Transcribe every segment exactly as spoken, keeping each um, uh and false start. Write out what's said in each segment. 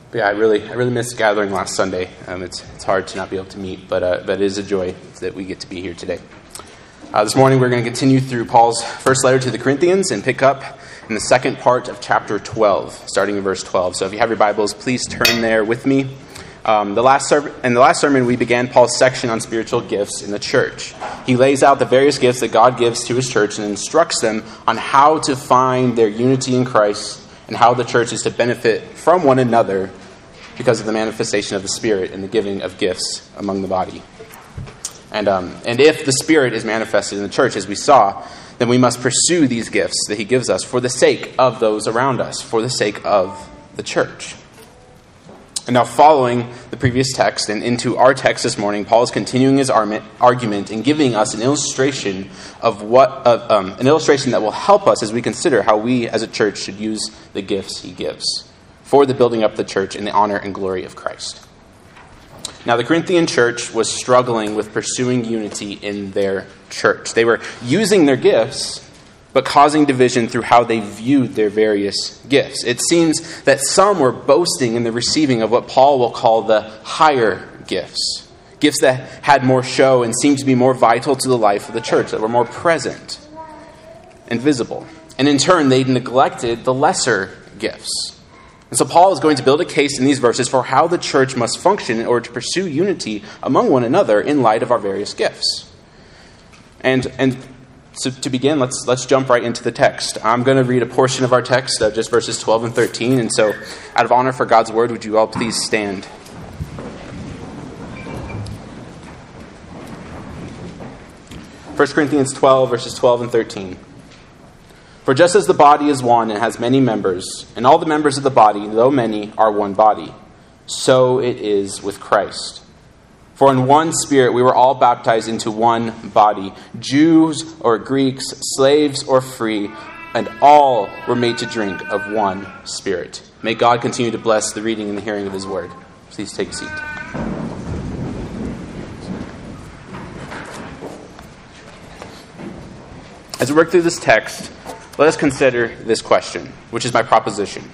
But yeah, I really, I really missed gathering last Sunday. Um, it's it's hard to not be able to meet, but uh, but it is a joy that we get to be here today. Uh, this morning we're going to continue through Paul's first letter to the Corinthians and pick up in the second part of chapter twelve, starting in verse twelve. So if you have your Bibles, please turn there with me. Um, the last ser- in the last sermon, we began Paul's section on spiritual gifts in the church. He lays out the various gifts that God gives to his church and instructs them on how to find their unity in Christ and how the church is to benefit from one another because of the manifestation of the Spirit and the giving of gifts among the body. And um, and if the Spirit is manifested in the church, as we saw, then we must pursue these gifts that he gives us for the sake of those around us, for the sake of the church. And now, following the previous text and into our text this morning, Paul is continuing his argument and giving us an illustration of what uh, um, an illustration that will help us as we consider how we as a church should use the gifts he gives for the building up the church in the honor and glory of Christ. Now, the Corinthian church was struggling with pursuing unity in their church. They were using their gifts, but causing division through how they viewed their various gifts. It seems that some were boasting in the receiving of what Paul will call the higher gifts, gifts that had more show and seemed to be more vital to the life of the church, that were more present and visible. And in turn, they neglected the lesser gifts. And so Paul is going to build a case in these verses for how the church must function in order to pursue unity among one another in light of our various gifts. And and so to begin, let's let's jump right into the text. I'm going to read a portion of our text, uh, just verses twelve and thirteen. And so out of honor for God's word, would you all please stand? First Corinthians twelve, verses twelve and thirteen. For just as the body is one and has many members, and all the members of the body, though many, are one body, so it is with Christ. For in one Spirit we were all baptized into one body, Jews or Greeks, slaves or free, and all were made to drink of one Spirit. May God continue to bless the reading and the hearing of his word. Please take a seat. As we work through this text, let us consider this question, which is my proposition.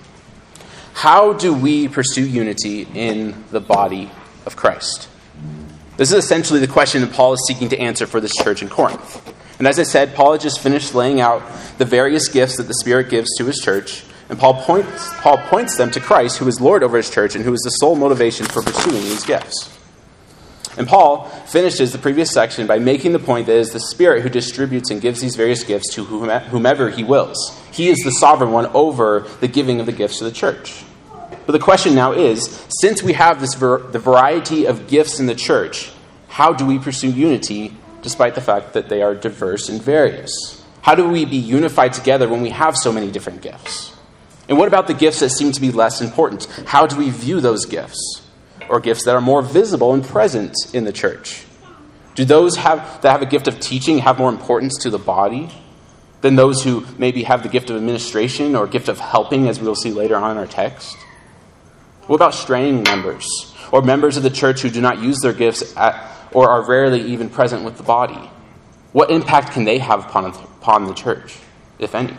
How do we pursue unity in the body of Christ? This is essentially the question that Paul is seeking to answer for this church in Corinth. And as I said, Paul had just finished laying out the various gifts that the Spirit gives to his church, and Paul points, Paul points them to Christ, who is Lord over his church and who is the sole motivation for pursuing these gifts. And Paul finishes the previous section by making the point that it is the Spirit who distributes and gives these various gifts to whomever he wills. He is the sovereign one over the giving of the gifts to the church. But the question now is, since we have this ver- the variety of gifts in the church, how do we pursue unity despite the fact that they are diverse and various? How do we be unified together when we have so many different gifts? And what about the gifts that seem to be less important? How do we view those gifts? Or gifts that are more visible and present in the church? Do those have that have a gift of teaching have more importance to the body than those who maybe have the gift of administration or gift of helping, as we will see later on in our text? What about straying members or members of the church who do not use their gifts at, or are rarely even present with the body? What impact can they have upon, upon the church, if any?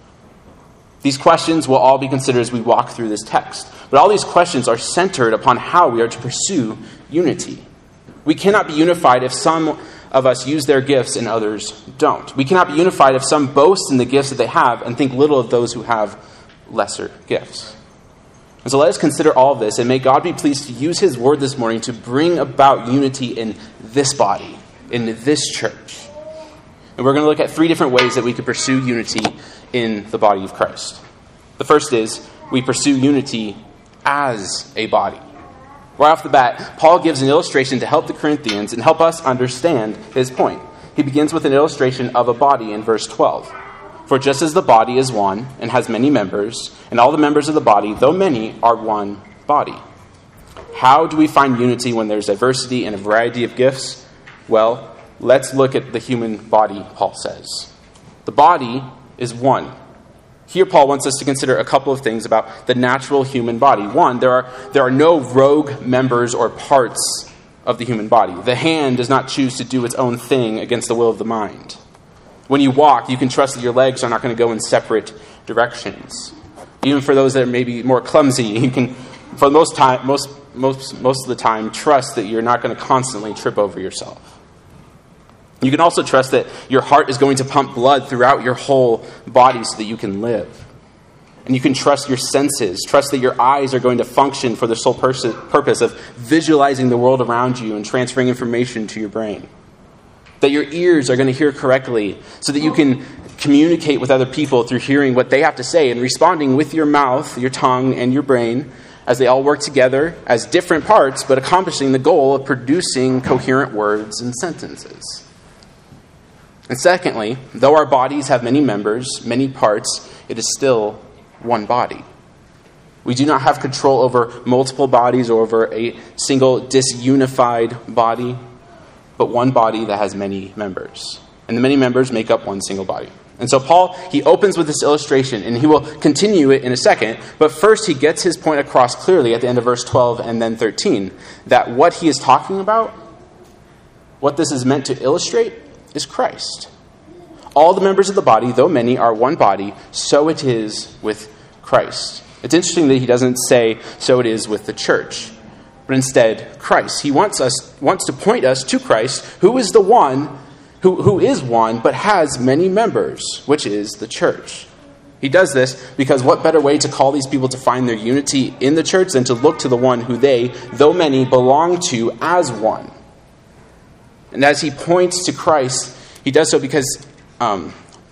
These questions will all be considered as we walk through this text. But all these questions are centered upon how we are to pursue unity. We cannot be unified if some of us use their gifts and others don't. We cannot be unified if some boast in the gifts that they have and think little of those who have lesser gifts. And so let us consider all of this, and may God be pleased to use his word this morning to bring about unity in this body, in this church. And we're going to look at three different ways that we could pursue unity in the body of Christ. The first is we pursue unity as a body. Right off the bat, Paul gives an illustration to help the Corinthians and help us understand his point. He begins with an illustration of a body in verse twelve. For just as the body is one and has many members, and all the members of the body, though many, are one body. How do we find unity when there's diversity and a variety of gifts? Well, let's look at the human body, Paul says. The body is one. Here Paul wants us to consider a couple of things about the natural human body. One, there are there are no rogue members or parts of the human body. The hand does not choose to do its own thing against the will of the mind. When you walk, you can trust that your legs are not going to go in separate directions. Even for those that are maybe more clumsy, you can for the most time, most most most of the time, trust that you're not going to constantly trip over yourself. You can also trust that your heart is going to pump blood throughout your whole body so that you can live. And you can trust your senses, trust that your eyes are going to function for the sole pers- purpose of visualizing the world around you and transferring information to your brain. That your ears are going to hear correctly so that you can communicate with other people through hearing what they have to say and responding with your mouth, your tongue, and your brain as they all work together as different parts, but accomplishing the goal of producing coherent words and sentences. And secondly, though our bodies have many members, many parts, it is still one body. We do not have control over multiple bodies or over a single disunified body, but one body that has many members. And the many members make up one single body. And so Paul, he opens with this illustration, and he will continue it in a second, but first he gets his point across clearly at the end of verse twelve and then thirteen, that what he is talking about, what this is meant to illustrate, is Christ. All the members of the body, though many, are one body, so it is with Christ. It's interesting that he doesn't say, so it is with the church, but instead, Christ. He wants us wants to point us to Christ, who is the one, who, who is one, but has many members, which is the church. He does this because what better way to call these people to find their unity in the church than to look to the one who they, though many, belong to as one. And as he points to Christ, he does so because... Um,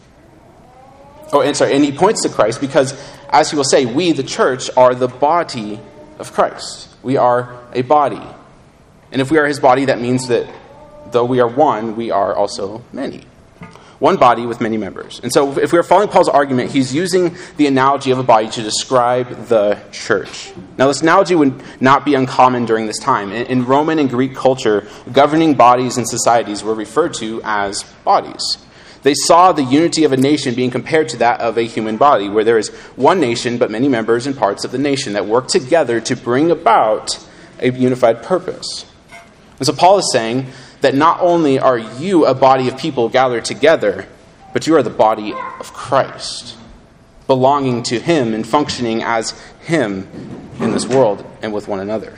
oh, and sorry, and he points to Christ because, as he will say, we, the church, are the body of Christ. We are a body. And if we are his body, that means that though we are one, we are also many. One body with many members. And so if we're following Paul's argument, he's using the analogy of a body to describe the church. Now, this analogy would not be uncommon during this time. In, in Roman and Greek culture, governing bodies and societies were referred to as bodies. They saw the unity of a nation being compared to that of a human body, where there is one nation but many members and parts of the nation that work together to bring about a unified purpose. And so Paul is saying that not only are you a body of people gathered together, but you are the body of Christ, belonging to him and functioning as him in this world and with one another.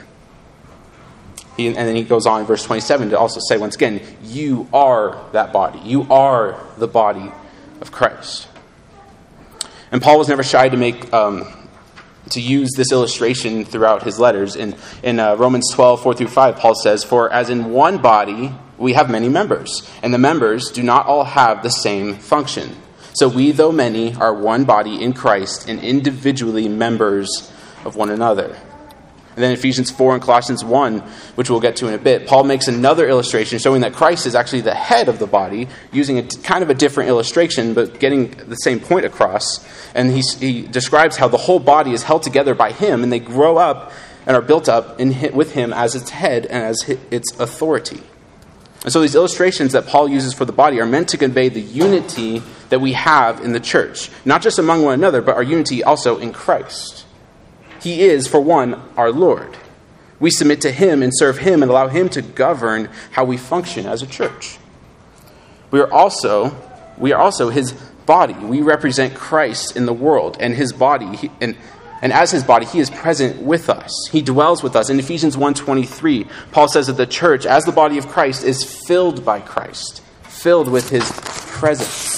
He, and then he goes on in verse twenty-seven to also say, once again, you are that body. You are the body of Christ. And Paul was never shy to make um, to use this illustration throughout his letters. In, in uh, Romans twelve, four through five, Paul says, for as in one body we have many members, and the members do not all have the same function. So we, though many, are one body in Christ and individually members of one another. And then Ephesians four and Colossians one, which we'll get to in a bit, Paul makes another illustration showing that Christ is actually the head of the body, using a kind of a different illustration, but getting the same point across. And he, he describes how the whole body is held together by him, and they grow up and are built up in, with him as its head and as its authority. And so these illustrations that Paul uses for the body are meant to convey the unity that we have in the church, not just among one another, but our unity also in Christ. He is, for one, our Lord. We submit to him and serve him and allow him to govern how we function as a church. We are also, we are also his body. We represent Christ in the world and his body. He, and, and as his body, he is present with us. He dwells with us. In Ephesians one twenty-three, Paul says that the church, as the body of Christ, is filled by Christ, filled with his presence.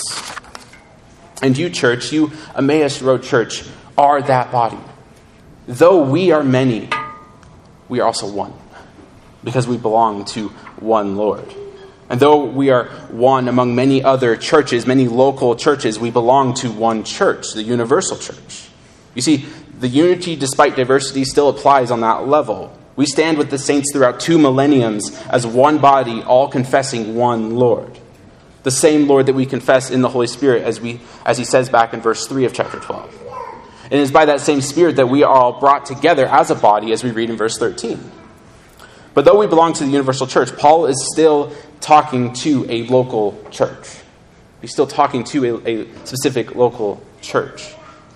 And you, church, you, Emmaus Road Church, are that body. Though we are many, we are also one, because we belong to one Lord. And though we are one among many other churches, many local churches, we belong to one church, the universal church. You see, the unity despite diversity still applies on that level. We stand with the saints throughout two millenniums as one body, all confessing one Lord. The same Lord that we confess in the Holy Spirit, as we as he says back in verse three of chapter twelve. And it is by that same Spirit that we are all brought together as a body, as we read in verse thirteen. But though we belong to the universal church, Paul is still talking to a local church. He's still talking to a, a specific local church.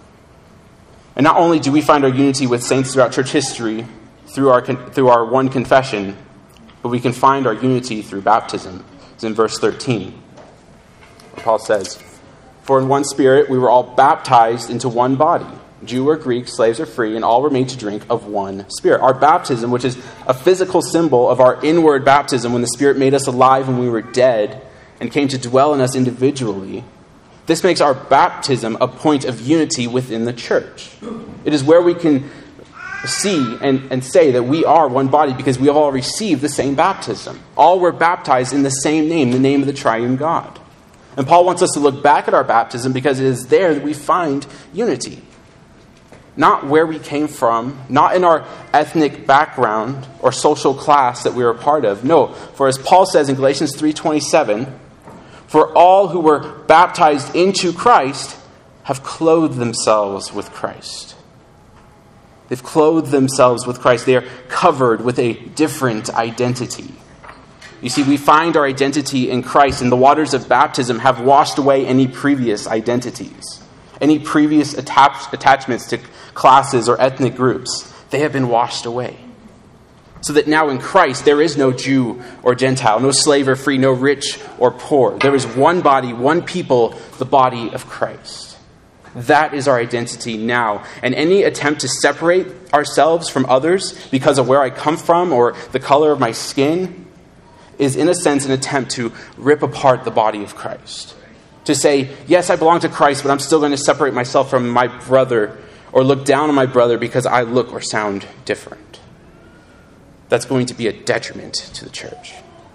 And not only do we find our unity with saints throughout church history through our through our one confession, but we can find our unity through baptism. It's in verse thirteen, where Paul says, for in one Spirit we were all baptized into one body, Jew or Greek, slaves or free, and all were made to drink of one Spirit. Our baptism, which is a physical symbol of our inward baptism when the Spirit made us alive when we were dead and came to dwell in us individually, this makes our baptism a point of unity within the church. It is where we can see and, and say that we are one body because we all received the same baptism. All were baptized in the same name, the name of the triune God. And Paul wants us to look back at our baptism because it is there that we find unity. Not where we came from, not in our ethnic background or social class that we were a part of. No, for as Paul says in Galatians three twenty-seven, for all who were baptized into Christ have clothed themselves with Christ. They've clothed themselves with Christ. They are covered with a different identity. You see, we find our identity in Christ, and the waters of baptism have washed away any previous identities, any previous attach- attachments to classes or ethnic groups. They have been washed away. So that now in Christ, there is no Jew or Gentile, no slave or free, no rich or poor. There is one body, one people, the body of Christ. That is our identity now. And any attempt to separate ourselves from others because of where I come from or the color of my skin is in a sense an attempt to rip apart the body of Christ. To say, yes, I belong to Christ, but I'm still going to separate myself from my brother or look down on my brother because I look or sound different. That's going to be a detriment to the church.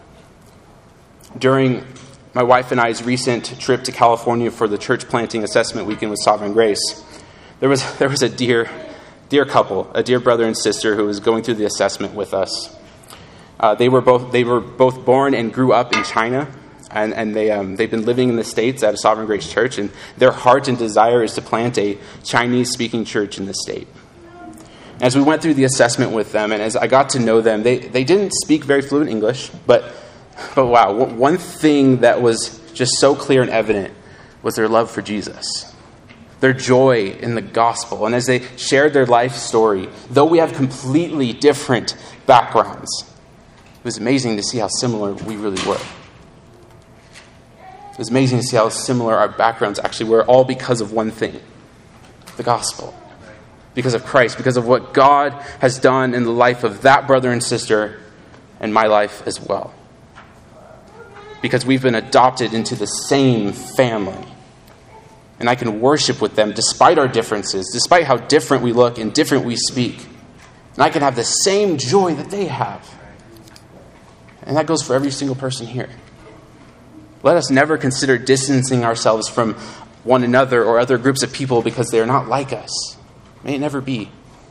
During my wife and I's recent trip to California for the church planting assessment weekend with Sovereign Grace, there was there was a dear, dear couple, a dear brother and sister who was going through the assessment with us. Uh, they were both they were both born and grew up in China, and and they um, they've been living in the States at a Sovereign Grace church, and their heart and desire is to plant a Chinese-speaking church in the state. As we went through the assessment with them, and as I got to know them, they, they didn't speak very fluent English, but but wow, one thing that was just so clear and evident was their love for Jesus, their joy in the gospel. And as they shared their life story, though we have completely different backgrounds, it was amazing to see how similar we really were. It was amazing to see how similar our backgrounds actually were, all because of one thing, the gospel. Because of Christ, because of what God has done in the life of that brother and sister and my life as well. Because we've been adopted into the same family. And I can worship with them despite our differences, despite how different we look and different we speak. And I can have the same joy that they have. And that goes for every single person here. Let us never consider distancing ourselves from one another or other groups of people because they are not like us. May it never be.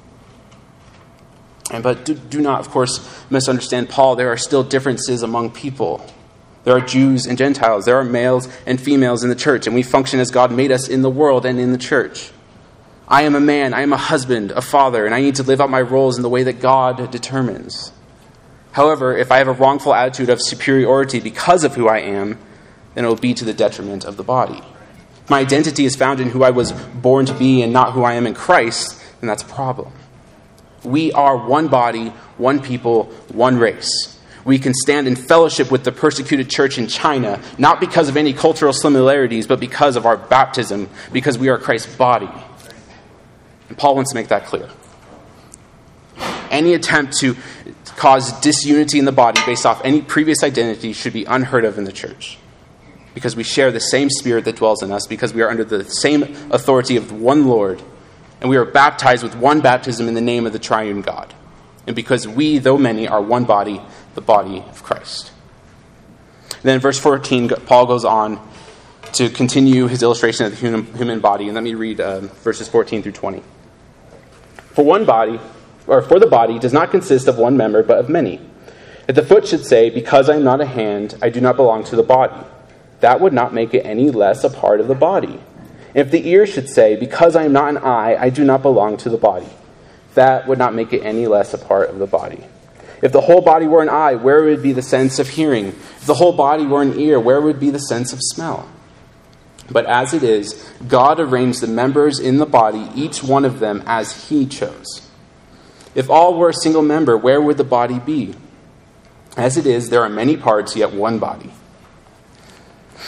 And but do, do not, of course, misunderstand Paul. There are still differences among people. There are Jews and Gentiles. There are males and females in the church. And we function as God made us in the world and in the church. I am a man. I am a husband, a father. And I need to live out my roles in the way that God determines. However, if I have a wrongful attitude of superiority because of who I am, then it will be to the detriment of the body. My identity is found in who I was born to be and not who I am in Christ, then that's a problem. We are one body, one people, one race. We can stand in fellowship with the persecuted church in China, not because of any cultural similarities, but because of our baptism, because we are Christ's body. And Paul wants to make that clear. Any attempt to cause disunity in the body based off any previous identity should be unheard of in the church. Because we share the same Spirit that dwells in us, because we are under the same authority of one Lord, and we are baptized with one baptism in the name of the triune God. And because we, though many, are one body, the body of Christ. And then in verse fourteen, Paul goes on to continue his illustration of the human, human body. And let me read uh, verses fourteen through twenty. For one body, or for the body, does not consist of one member, but of many. If the foot should say, because I am not a hand, I do not belong to the body, that would not make it any less a part of the body. If the ear should say, because I am not an eye, I do not belong to the body, that would not make it any less a part of the body. If the whole body were an eye, where would be the sense of hearing? If the whole body were an ear, where would be the sense of smell? But as it is, God arranged the members in the body, each one of them as he chose. If all were a single member, where would the body be? As it is, there are many parts, yet one body.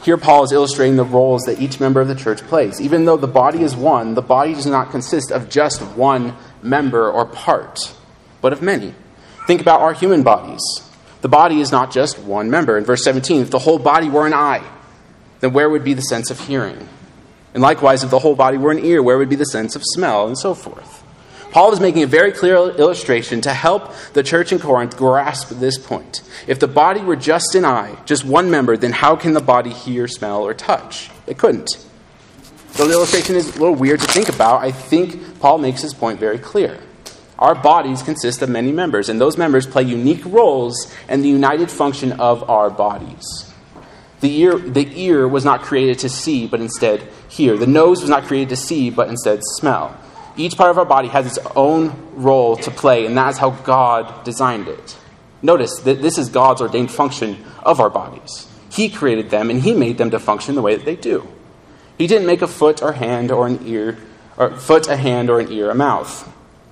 here Paul is illustrating the roles that each member of the church plays. Even though the body is one, the body does not consist of just one member or part, but of many. Think about our human bodies. The body is not just one member. In verse seventeen, if the whole body were an eye, then where would be the sense of hearing? And likewise, if the whole body were an ear, where would be the sense of smell, and so forth? Paul is making a very clear illustration to help the church in Corinth grasp this point. If the body were just an eye, just one member, then how can the body hear, smell, or touch? It couldn't. Though the illustration is a little weird to think about, I think Paul makes his point very clear. Our bodies consist of many members, and those members play unique roles in the united function of our bodies. The ear, the ear was not created to see, but instead hear. The nose was not created to see, but instead smell. Each part of our body has its own role to play, and that is how God designed it. Notice that this is God's ordained function of our bodies. He created them, and he made them to function the way that they do. He didn't make a foot or hand or an ear, or foot, a hand, or an ear, a mouth.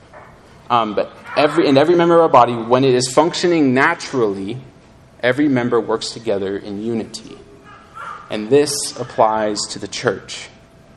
Um, but every in every member of our body, when it is functioning naturally, every member works together in unity. And this applies to the church.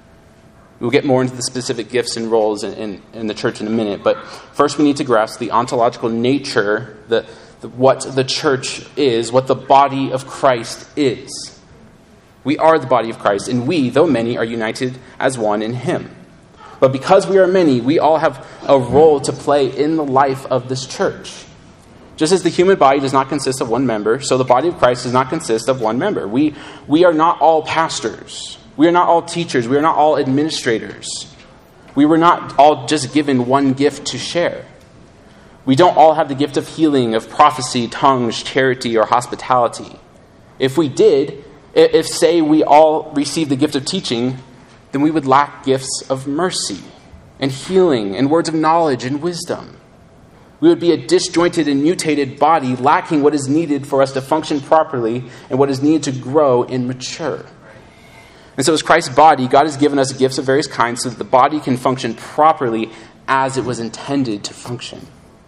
We'll get more into the specific gifts and roles in, in, in the church in a minute, but first we need to grasp the ontological nature, the, the what the church is, what the body of Christ is. We are the body of Christ, and we, though many, are united as one in him. But because we are many, we all have a role to play in the life of this church. Just as the human body does not consist of one member, so the body of Christ does not consist of one member. We, we are not all pastors. We are not all teachers. We are not all administrators. We were not all just given one gift to share. We don't all have the gift of healing, of prophecy, tongues, charity, or hospitality. If we did, if, say, we all received the gift of teaching, then we would lack gifts of mercy and healing and words of knowledge and wisdom. We would be a disjointed and mutated body, lacking what is needed for us to function properly and what is needed to grow and mature. And so as Christ's body, God has given us gifts of various kinds so that the body can function properly as it was intended to function,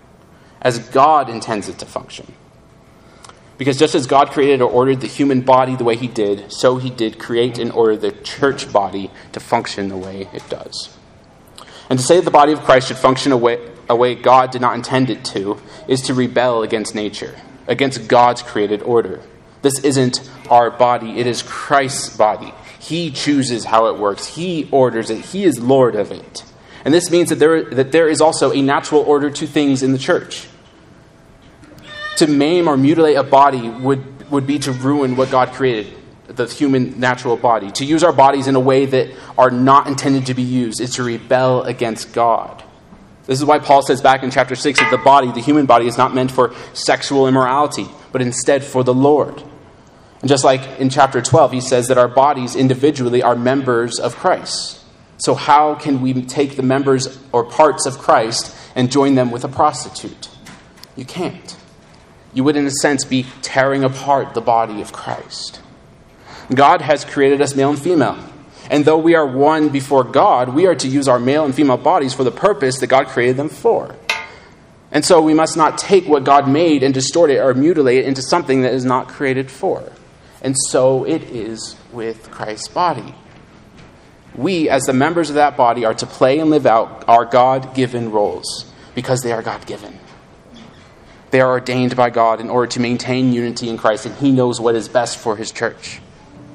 as God intends it to function. Because just as God created or ordered the human body the way he did, so he did create and order the church body to function the way it does. And to say that the body of Christ should function a way, a way God did not intend it to is to rebel against nature, against God's created order. This isn't our body, it is Christ's body. He chooses how it works. He orders it. He is Lord of it. And this means that there, that there is also a natural order to things in the church. To maim or mutilate a body would, would be to ruin what God created, the human natural body. To use our bodies in a way that are not intended to be used is to rebel against God. This is why Paul says back in chapter six that the body, the human body, is not meant for sexual immorality, but instead for the Lord. And just like in chapter twelve, he says that our bodies individually are members of Christ. So how can we take the members or parts of Christ and join them with a prostitute? You can't. You would, in a sense, be tearing apart the body of Christ. God has created us male and female. And though we are one before God, we are to use our male and female bodies for the purpose that God created them for. And so we must not take what God made and distort it or mutilate it into something that is not created for. And so it is with Christ's body. We, as the members of that body, are to play and live out our God-given roles because they are God-given. They are ordained by God in order to maintain unity in Christ, and he knows what is best for his church.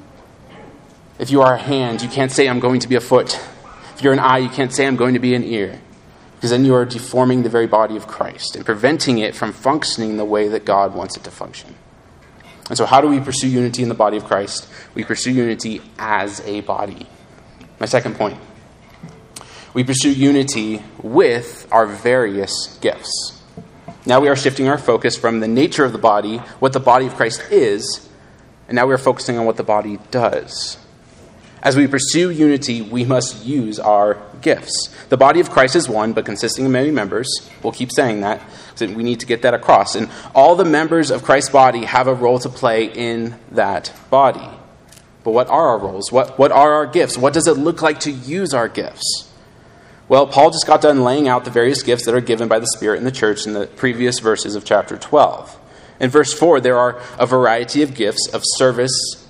If you are a hand, you can't say, I'm going to be a foot. If you're an eye, you can't say, I'm going to be an ear. Because then you are deforming the very body of Christ and preventing it from functioning the way that God wants it to function. And so how do we pursue unity in the body of Christ? We pursue unity as a body. My second point. We pursue unity with our various gifts. Now we are shifting our focus from the nature of the body, what the body of Christ is, and now we are focusing on what the body does. As we pursue unity, we must use our gifts. The body of Christ is one, but consisting of many members. We'll keep saying that, because we need to get that across. And all the members of Christ's body have a role to play in that body. But what are our roles? What, what are our gifts? What does it look like to use our gifts? Well, Paul just got done laying out the various gifts that are given by the Spirit in the church in the previous verses of chapter twelve. In verse four, there are a variety of gifts of service,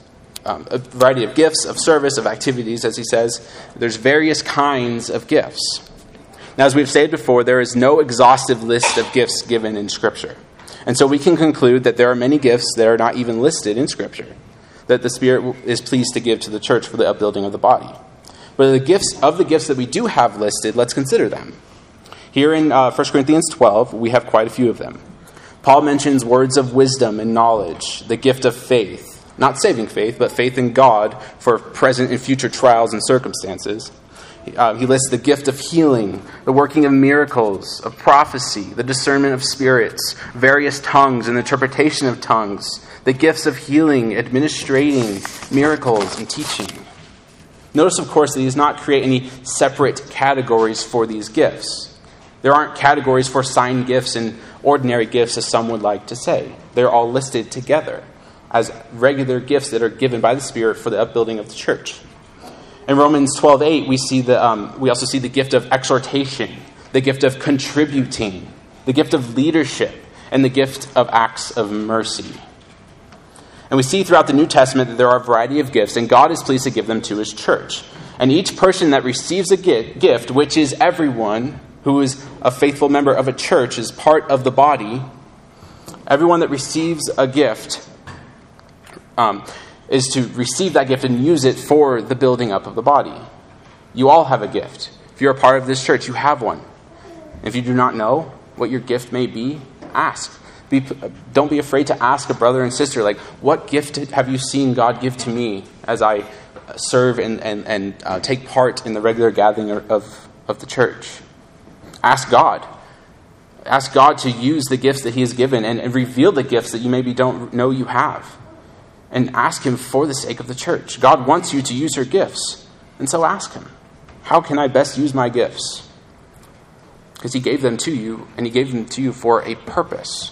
um, a variety of gifts, of service, of activities, as he says. There's various kinds of gifts. Now, as we've stated before, there is no exhaustive list of gifts given in Scripture. And so we can conclude that there are many gifts that are not even listed in Scripture, that the Spirit is pleased to give to the church for the upbuilding of the body. But the gifts of the gifts that we do have listed, let's consider them. Here in uh, First Corinthians twelve, we have quite a few of them. Paul mentions words of wisdom and knowledge, the gift of faith, not saving faith, but faith in God for present and future trials and circumstances. Uh, he lists the gift of healing, the working of miracles, of prophecy, the discernment of spirits, various tongues and interpretation of tongues, the gifts of healing, administrating miracles, and teaching. Notice, of course, that he does not create any separate categories for these gifts. There aren't categories for sign gifts and ordinary gifts, as some would like to say. They're all listed together as regular gifts that are given by the Spirit for the upbuilding of the church. In Romans twelve eight, we see the um, we also see the gift of exhortation, the gift of contributing, the gift of leadership, and the gift of acts of mercy. And we see throughout the New Testament that there are a variety of gifts, and God is pleased to give them to his church. And each person that receives a gift, which is everyone who is a faithful member of a church, is part of the body, everyone that receives a gift um, is to receive that gift and use it for the building up of the body. You all have a gift. If you're a part of this church, you have one. If you do not know what your gift may be, ask. Be, don't be afraid to ask a brother and sister, like, what gift have you seen God give to me as I serve and, and, and uh, take part in the regular gathering of, of the church? Ask God. Ask God to use the gifts that he has given and, and reveal the gifts that you maybe don't know you have. And ask him for the sake of the church. God wants you to use your gifts. And so ask him, how can I best use my gifts? Because he gave them to you, and he gave them to you for a purpose.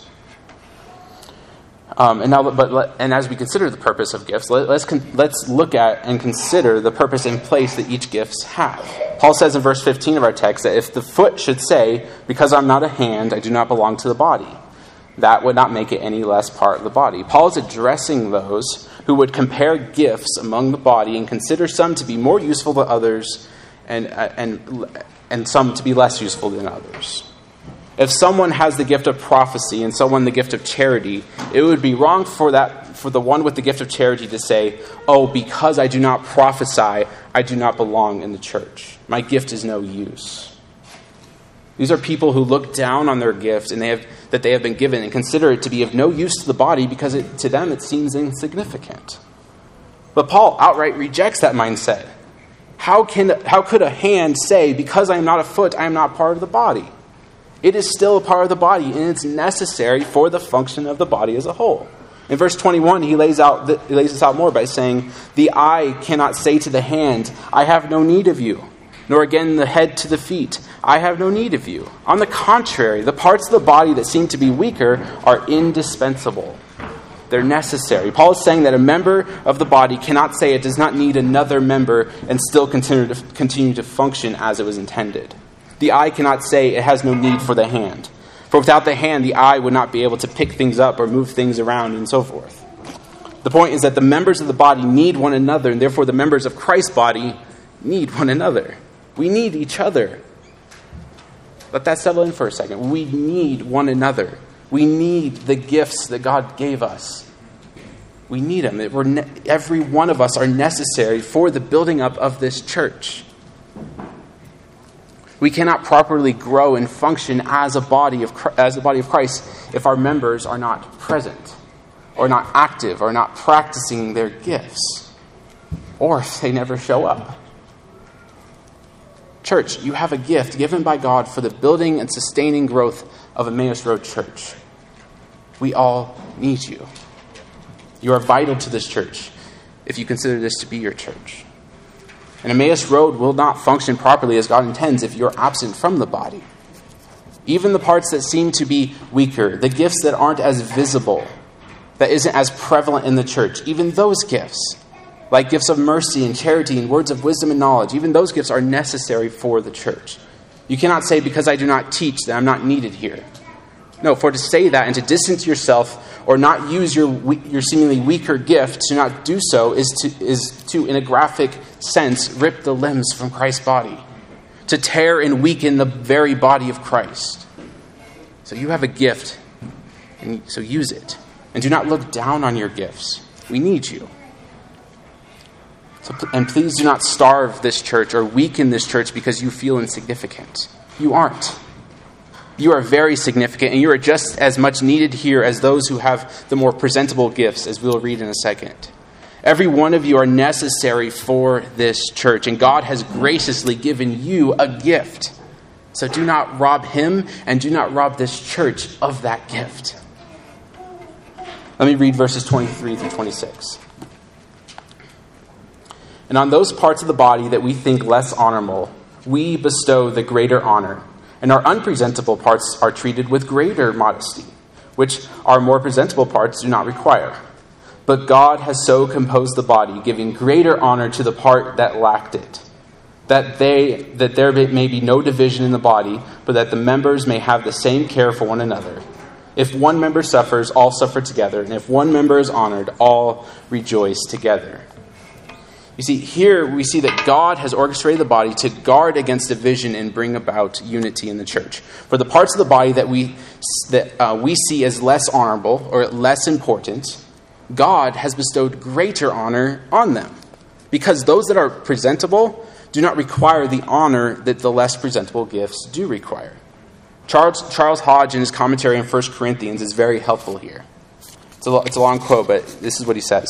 Um, and now, but and as we consider the purpose of gifts, let, let's con, let's look at and consider the purpose and place that each gifts have. Paul says in verse fifteen of our text that if the foot should say, "Because I'm not a hand, I do not belong to the body," that would not make it any less part of the body. Paul is addressing those who would compare gifts among the body and consider some to be more useful than others, and and and some to be less useful than others. If someone has the gift of prophecy and someone the gift of charity, it would be wrong for that for the one with the gift of charity to say, "Oh, because I do not prophesy, I do not belong in the church. My gift is no use." These are people who look down on their gift and they have that they have been given and consider it to be of no use to the body because it, to them it seems insignificant. But Paul outright rejects that mindset. How can how could a hand say, "Because I am not a foot, I am not part of the body"? It is still a part of the body, and it's necessary for the function of the body as a whole. In verse twenty-one, he lays out the, he lays this out more by saying, "The eye cannot say to the hand, 'I have no need of you,' nor again the head to the feet, 'I have no need of you.' On the contrary, the parts of the body that seem to be weaker are indispensable." They're necessary. Paul is saying that a member of the body cannot say it does not need another member and still continue to, continue to function as it was intended. The eye cannot say it has no need for the hand. For without the hand, the eye would not be able to pick things up or move things around and so forth. The point is that the members of the body need one another, and therefore the members of Christ's body need one another. We need each other. Let that settle in for a second. We need one another. We need the gifts that God gave us. We need them. We're ne- every one of us are necessary for the building up of this church. We cannot properly grow and function as a body of as a body of Christ if our members are not present, or not active, or not practicing their gifts, or if they never show up. Church, you have a gift given by God for the building and sustaining growth of Emmaus Road Church. We all need you. You are vital to this church if you consider this to be your church. And Emmaus Road will not function properly as God intends if you're absent from the body. Even the parts that seem to be weaker, the gifts that aren't as visible, that isn't as prevalent in the church, even those gifts, like gifts of mercy and charity and words of wisdom and knowledge, even those gifts are necessary for the church. You cannot say, "Because I do not teach, that I'm not needed here." No, for to say that and to distance yourself or not use your your seemingly weaker gift, to not do so is to, is to, in a graphic sense, rip the limbs from Christ's body, to tear and weaken the very body of Christ. So you have a gift, and so use it. And do not look down on your gifts. We need you. So, and please do not starve this church or weaken this church because you feel insignificant. You aren't. You are very significant, and you are just as much needed here as those who have the more presentable gifts, as we'll read in a second. Every one of you are necessary for this church, and God has graciously given you a gift. So do not rob him, and do not rob this church of that gift. Let me read verses twenty-three through twenty-six. And on those parts of the body that we think less honorable, we bestow the greater honor. And our unpresentable parts are treated with greater modesty, which our more presentable parts do not require. But God has so composed the body, giving greater honor to the part that lacked it, that they that there may be no division in the body, but that the members may have the same care for one another. If one member suffers, all suffer together, and if one member is honored, all rejoice together. You see, here we see that God has orchestrated the body to guard against division and bring about unity in the church. For the parts of the body that we that uh, we see as less honorable or less important, God has bestowed greater honor on them, because those that are presentable do not require the honor that the less presentable gifts do require. Charles Charles Hodge, in his commentary on First Corinthians, is very helpful here. It's a, it's a long quote, but this is what he says.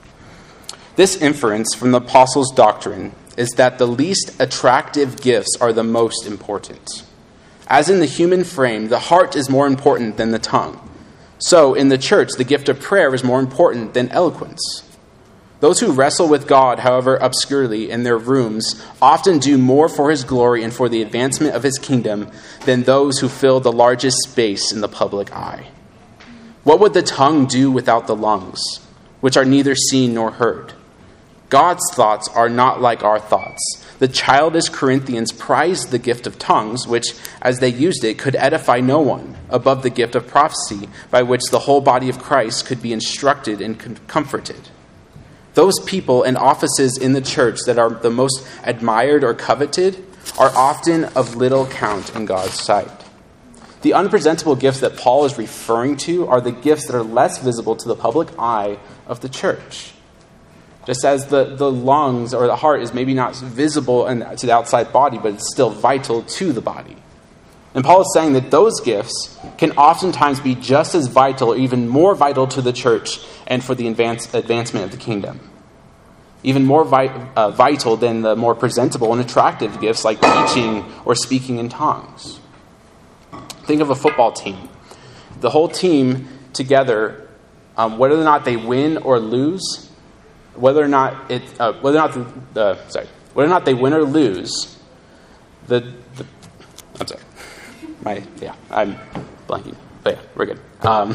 This inference from the apostles' doctrine is that the least attractive gifts are the most important. As in the human frame, the heart is more important than the tongue. So, in the church, the gift of prayer is more important than eloquence. Those who wrestle with God, however obscurely, in their rooms, often do more for his glory and for the advancement of his kingdom than those who fill the largest space in the public eye. What would the tongue do without the lungs, which are neither seen nor heard? God's thoughts are not like our thoughts. The childish Corinthians prized the gift of tongues, which, as they used it, could edify no one, above the gift of prophecy, by which the whole body of Christ could be instructed and comforted. Those people and offices in the church that are the most admired or coveted are often of little count in God's sight. The unpresentable gifts that Paul is referring to are the gifts that are less visible to the public eye of the church. Just as the, the lungs or the heart is maybe not visible in, to the outside body, but it's still vital to the body. And Paul is saying that those gifts can oftentimes be just as vital or even more vital to the church and for the advance, advancement of the kingdom. Even more vi- uh, vital than the more presentable and attractive gifts like teaching or speaking in tongues. Think of a football team. The whole team together, um, whether or not they win or lose, Whether or not it, uh, whether or not the, uh, sorry, whether or not they win or lose, the, the I'm sorry, my yeah, I'm blanking, but yeah, we're good. Um,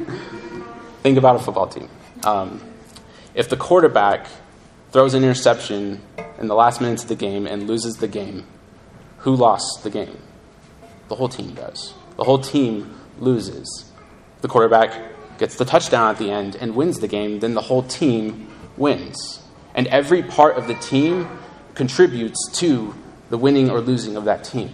think about a football team. Um, if the quarterback throws an interception in the last minutes of the game and loses the game, who lost the game? The whole team does. The whole team loses. The quarterback gets the touchdown at the end and wins the game. Then the whole team wins. And every part of the team contributes to the winning or losing of that team.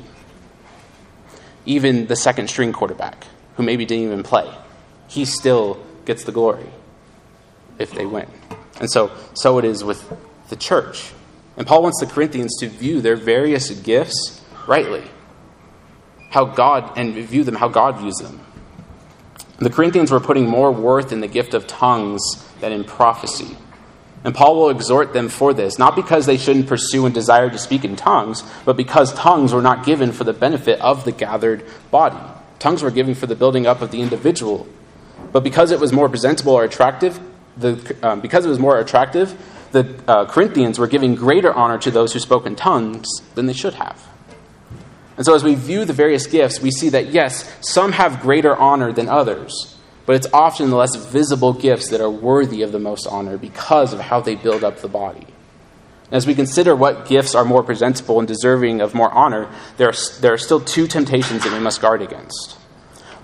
Even the second string quarterback, who maybe didn't even play, he still gets the glory if they win. And so, so it is with the church. And Paul wants the Corinthians to view their various gifts rightly. How God, and view them how God views them. The Corinthians were putting more worth in the gift of tongues than in prophecy. And Paul will exhort them for this, not because they shouldn't pursue and desire to speak in tongues, but because tongues were not given for the benefit of the gathered body. Tongues were given for the building up of the individual. But because it was more presentable or attractive, the, um, because it was more attractive, the uh, Corinthians were giving greater honor to those who spoke in tongues than they should have. And so as we view the various gifts, we see that yes, some have greater honor than others. But it's often the less visible gifts that are worthy of the most honor because of how they build up the body. As we consider what gifts are more presentable and deserving of more honor, there are, there are still two temptations that we must guard against.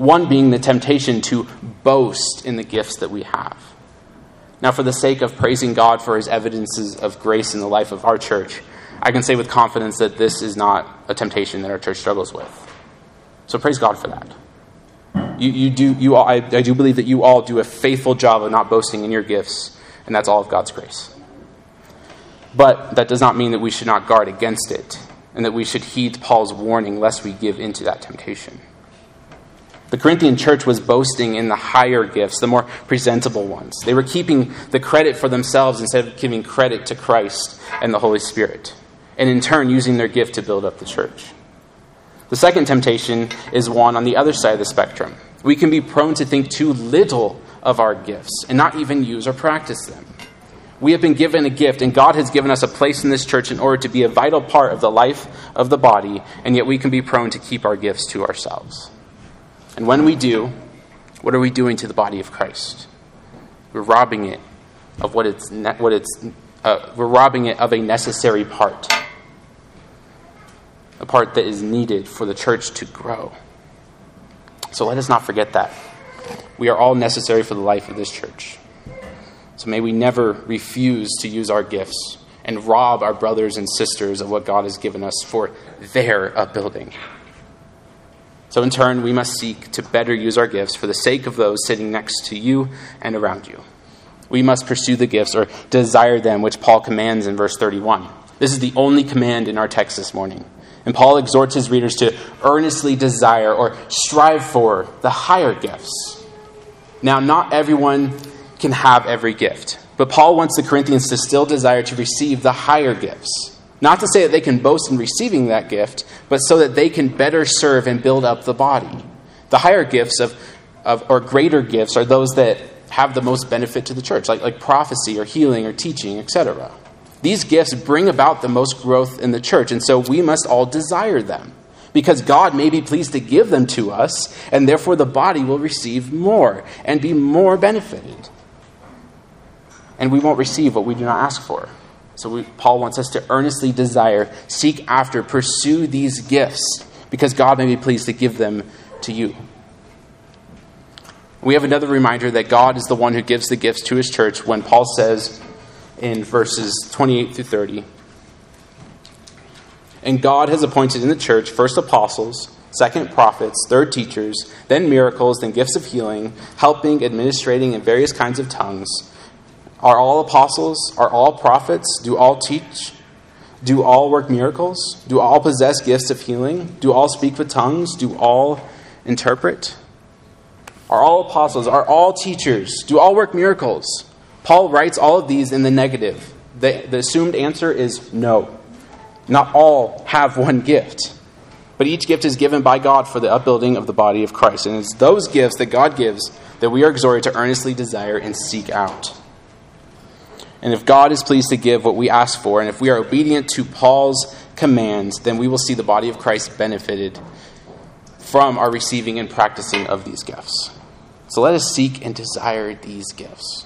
One being the temptation to boast in the gifts that we have. Now, for the sake of praising God for his evidences of grace in the life of our church, I can say with confidence that this is not a temptation that our church struggles with. So praise God for that. You, you do, you all, I, I do believe that you all do a faithful job of not boasting in your gifts, and that's all of God's grace. But that does not mean that we should not guard against it, and that we should heed Paul's warning lest we give into that temptation. The Corinthian church was boasting in the higher gifts, the more presentable ones. They were keeping the credit for themselves instead of giving credit to Christ and the Holy Spirit, and in turn using their gift to build up the church. The second temptation is one on the other side of the spectrum. We can be prone to think too little of our gifts and not even use or practice them. We have been given a gift, and God has given us a place in this church in order to be a vital part of the life of the body, and yet we can be prone to keep our gifts to ourselves. And when we do, what are we doing to the body of Christ? We're robbing it of what it's ne- what it's uh, we're robbing it of a necessary part, a part that is needed for the church to grow. So let us not forget that. We are all necessary for the life of this church. So may we never refuse to use our gifts and rob our brothers and sisters of what God has given us for their upbuilding. So in turn, we must seek to better use our gifts for the sake of those sitting next to you and around you. We must pursue the gifts or desire them, which Paul commands in verse thirty-one. This is the only command in our text this morning. And Paul exhorts his readers to earnestly desire or strive for the higher gifts. Now, not everyone can have every gift, but Paul wants the Corinthians to still desire to receive the higher gifts. Not to say that they can boast in receiving that gift, but so that they can better serve and build up the body. The higher gifts of, of or greater gifts are those that have the most benefit to the church, like, like prophecy or healing or teaching, et cetera. These gifts bring about the most growth in the church, and so we must all desire them, because God may be pleased to give them to us, and therefore the body will receive more and be more benefited. And we won't receive what we do not ask for. So we, Paul wants us to earnestly desire, seek after, pursue these gifts, because God may be pleased to give them to you. We have another reminder that God is the one who gives the gifts to his church when Paul says in verses twenty-eight through thirty, "And God has appointed in the church first apostles, second prophets, third teachers, then miracles, then gifts of healing, helping, administrating, and various kinds of tongues. Are all apostles? Are all prophets? Do all teach? Do all work miracles? Do all possess gifts of healing? Do all speak with tongues? Do all interpret? Are all apostles? Are all teachers? Do all work miracles?" Paul writes all of these in the negative. The, the assumed answer is no. Not all have one gift. But each gift is given by God for the upbuilding of the body of Christ. And it's those gifts that God gives that we are exhorted to earnestly desire and seek out. And if God is pleased to give what we ask for, and if we are obedient to Paul's commands, then we will see the body of Christ benefited from our receiving and practicing of these gifts. So let us seek and desire these gifts.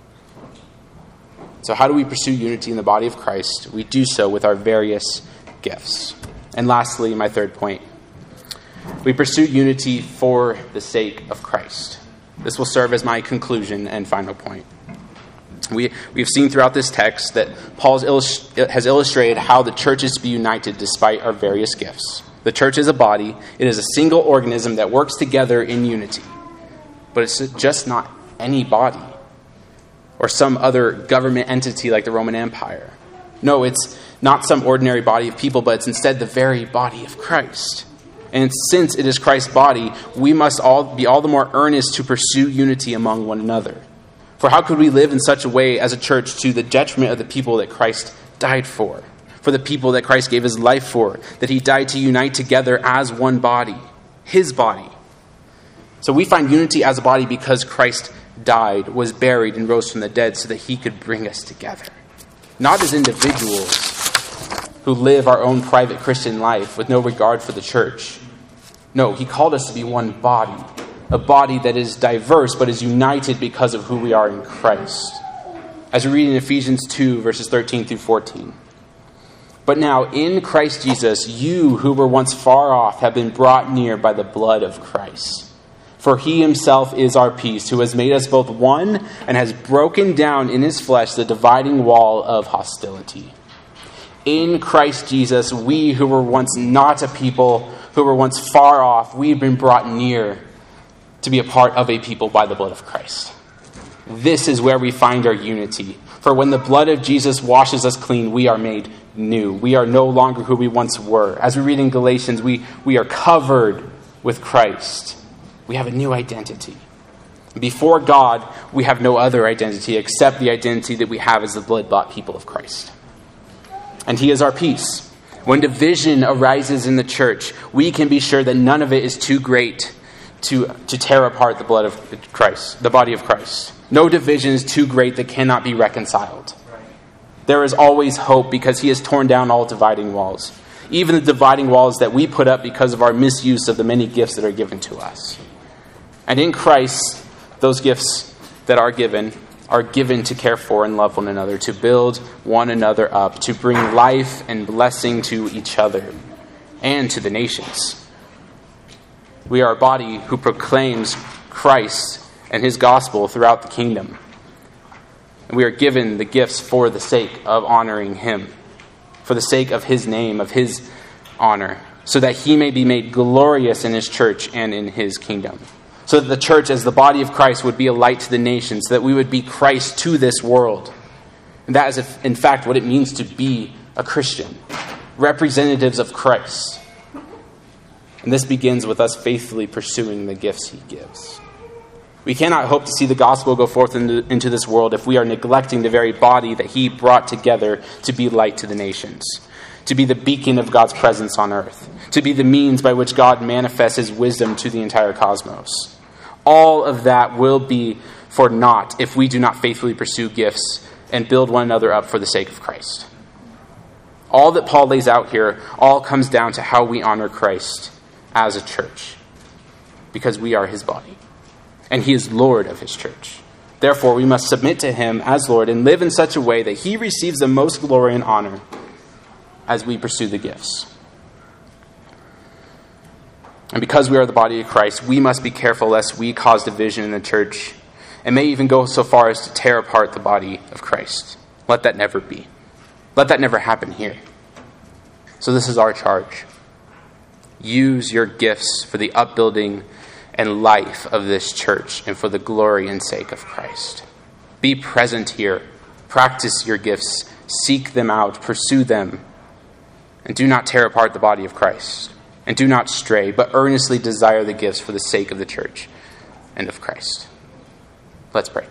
So how do we pursue unity in the body of Christ? We do so with our various gifts. And lastly, my third point, we pursue unity for the sake of Christ. This will serve as my conclusion and final point. We, we've seen throughout this text that Paul has illustrated how the church is to be united despite our various gifts. The church is a body. It is a single organism that works together in unity. But it's just not any body or some other government entity like the Roman Empire. No, it's not some ordinary body of people, but it's instead the very body of Christ. And since it is Christ's body, we must all be all the more earnest to pursue unity among one another. For how could we live in such a way as a church to the detriment of the people that Christ died for? For the people that Christ gave his life for, that he died to unite together as one body, his body. So we find unity as a body because Christ died, was buried, and rose from the dead so that he could bring us together. Not as individuals who live our own private Christian life with no regard for the church. No, he called us to be one body. A body that is diverse but is united because of who we are in Christ. As we read in Ephesians two, verses thirteen through fourteen. "But now in Christ Jesus, you who were once far off have been brought near by the blood of Christ. For he himself is our peace, who has made us both one and has broken down in his flesh the dividing wall of hostility. In Christ Jesus, we who were once not a people, who were once far off, we've been brought near to be a part of a people by the blood of Christ. This is where we find our unity. For when the blood of Jesus washes us clean, we are made new. We are no longer who we once were. As we read in Galatians, we, we are covered with Christ. We have a new identity. Before God, we have no other identity except the identity that we have as the blood-bought people of Christ. And he is our peace. When division arises in the church, we can be sure that none of it is too great to, to tear apart the blood of Christ, the body of Christ. No division is too great that cannot be reconciled. There is always hope because he has torn down all dividing walls. Even the dividing walls that we put up because of our misuse of the many gifts that are given to us. And in Christ, those gifts that are given are given to care for and love one another, to build one another up, to bring life and blessing to each other and to the nations. We are a body who proclaims Christ and his gospel throughout the kingdom. And we are given the gifts for the sake of honoring him, for the sake of his name, of his honor, so that he may be made glorious in his church and in his kingdom. So that the church as the body of Christ would be a light to the nations, that we would be Christ to this world. And that is, in fact, what it means to be a Christian. Representatives of Christ. And this begins with us faithfully pursuing the gifts he gives. We cannot hope to see the gospel go forth into, into this world if we are neglecting the very body that he brought together to be light to the nations. To be the beacon of God's presence on earth. To be the means by which God manifests his wisdom to the entire cosmos. All of that will be for naught if we do not faithfully pursue gifts and build one another up for the sake of Christ. All that Paul lays out here all comes down to how we honor Christ as a church. Because we are his body. And he is Lord of his church. Therefore, we must submit to him as Lord and live in such a way that he receives the most glory and honor as we pursue the gifts. And because we are the body of Christ, we must be careful lest we cause division in the church and may even go so far as to tear apart the body of Christ. Let that never be. Let that never happen here. So this is our charge. Use your gifts for the upbuilding and life of this church and for the glory and sake of Christ. Be present here. Practice your gifts. Seek them out. Pursue them. And do not tear apart the body of Christ. And do not stray, but earnestly desire the gifts for the sake of the church and of Christ. Let's pray.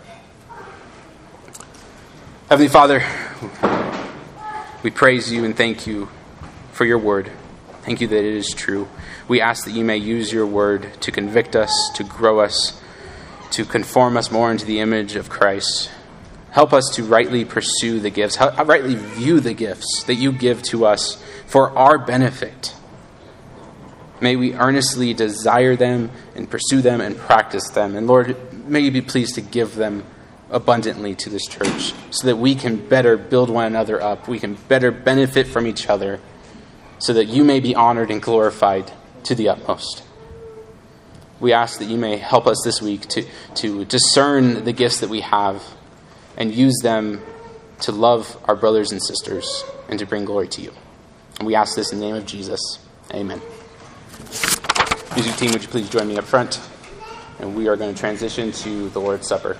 Heavenly Father, we praise you and thank you for your word. Thank you that it is true. We ask that you may use your word to convict us, to grow us, to conform us more into the image of Christ. Help us to rightly pursue the gifts, rightly view the gifts that you give to us for our benefit. May we earnestly desire them and pursue them and practice them. And Lord, may you be pleased to give them abundantly to this church so that we can better build one another up. We can better benefit from each other so that you may be honored and glorified to the utmost. We ask that you may help us this week to, to discern the gifts that we have and use them to love our brothers and sisters and to bring glory to you. And we ask this in the name of Jesus. Amen. Music team, would you please join me up front? And we are going to transition to the Lord's Supper.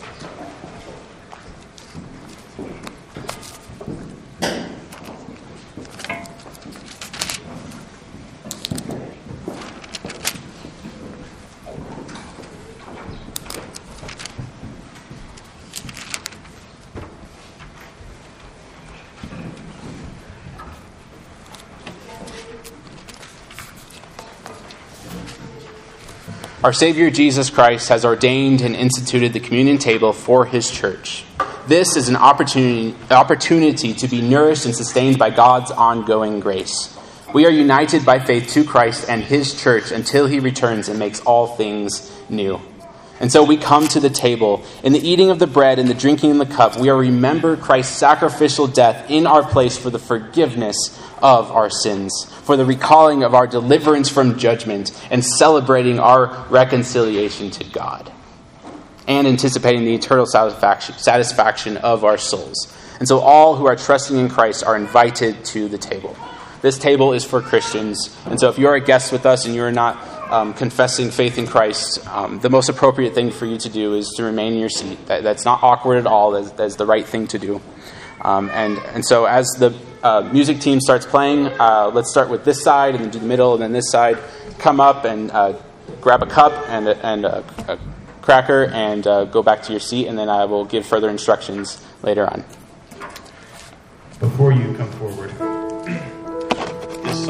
Our Savior Jesus Christ has ordained and instituted the communion table for his church. This is an opportunity, opportunity to be nourished and sustained by God's ongoing grace. We are united by faith to Christ and his church until he returns and makes all things new. And so we come to the table. In the eating of the bread and the drinking of the cup, we are remember Christ's sacrificial death in our place for the forgiveness of our sins, for the recalling of our deliverance from judgment, and celebrating our reconciliation to God, and anticipating the eternal satisfaction, satisfaction of our souls. And so all who are trusting in Christ are invited to the table. This table is for Christians. And so if you're a guest with us and you're not um, confessing faith in Christ, um, the most appropriate thing for you to do is to remain in your seat. That, that's not awkward at all. That's, that's the right thing to do. Um, and, and so as the uh, music team starts playing, uh, let's start with this side and then do the middle and then this side. Come up and uh, grab a cup and, and a, a cracker and uh, go back to your seat, and then I will give further instructions later on. Before you